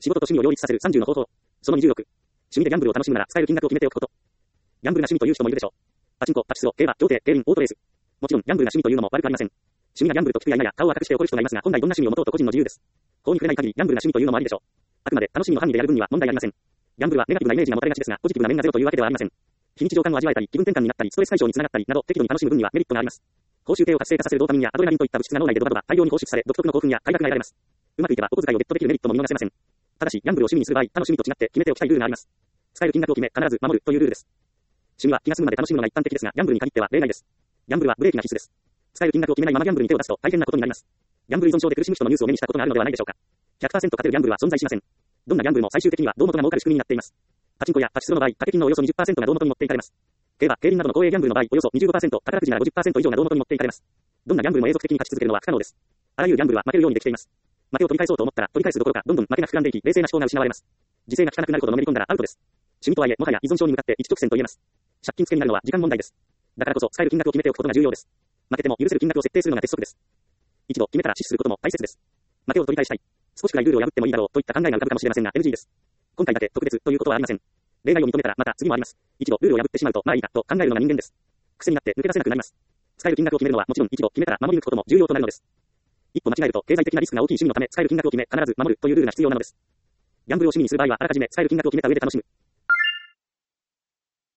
仕事と趣味を両立させる30の方法。その26。趣味でギャンブルを楽しむなら使える金額を決めておくこと。ギャンブルな趣味という人もいるでしょう。パチンコ、パチスロ、競馬、競艇、競輪、オートレース。もちろん、ギャンブルな趣味というのも悪くありません。趣味がギャンブルと聞くや否や顔を隠して怒る人がいますが、本来どんな趣味を持とうと個人の自由です。法に触れない限り、ギャンブルな趣味というのもありでしょう。あくまで楽しみの範囲でやる分には問題ありません。ギャンブルはネガティブなイメージが持たれがちですが、ポジティブな面がゼロというわけではありません。非日常感を味わえたり、気分転換になったり、ストレス解消につながったりなど、適度に楽しむ分にはメリットがあります。報酬系を活性化させるドーパミンやアドレナリンといった物質が脳内でドバドバ大量に放出され、独特の興奮や快楽が得られます。うまくいけばお小遣いをゲットできるメリットも見逃せません。ただし、ギャンブルを趣味にする場合、他の趣味と違って決めておきたいルールがあります。使える金額を決め、必ず守るというルールです。趣味は気が済むまで楽しむのが一般的ですが、ギャンブルに限っては例外です。ギャンブルはブレーキが必須です。使える金額を決めないままギャンブルに手を出すと大変なことになります。ギャンブル依存症で苦しむ人のニュースを目にしたことがあるのではないでしょうか。100% 勝てるギャンブルは存在しません。どんなギャンブルも最終的には胴元が儲かる仕組みになっています。パチンコやパチスロの場合、掛け金のおよそ 20% が胴元に持っていかれます。競馬、競輪などの公営ギャンブルの場合、およそ 25%、宝くじなら 50% 以上が胴元に持っていかれます。どんなギャンブルも永続的に勝ち続けるのは不可能です。あらゆるギャンブルは負けるようにできています。負けを取り返そうと思ったら取り返すどころかどんどん負けが膨らんでいき、冷静な思考が失われます。自制が効かなくなるほどのめり込んだらアウトです。趣味とはいえもはや依存症に向かって一直線と言えます。借金付けになるのは時間問題です。だからこそ使える金額を決めておくことが重要です。負けても許せる金額を設定するのが鉄則です。一度決めたら死守することも大切です。負けを取り返したい。少しくらいルールを破ってもいいだろうといった考えが浮かぶかもしれませんが NG です。今回だけ特別ということはありません。例外を認めたらまた次もあります。一度ルールを破ってしまうとまあいいかと考えるのが人間です。癖になって抜け出せなくなります。使える金額を決めるのはもちろん一度決めたら守り抜くことも重要となるのです。一歩間違えると経済的なリスクが大きい趣味のため使える金額を決め必ず守るというルールが必要なのです。ギャンブルを趣味にする場合はあらかじめ使える金額を決めた上で楽しむ。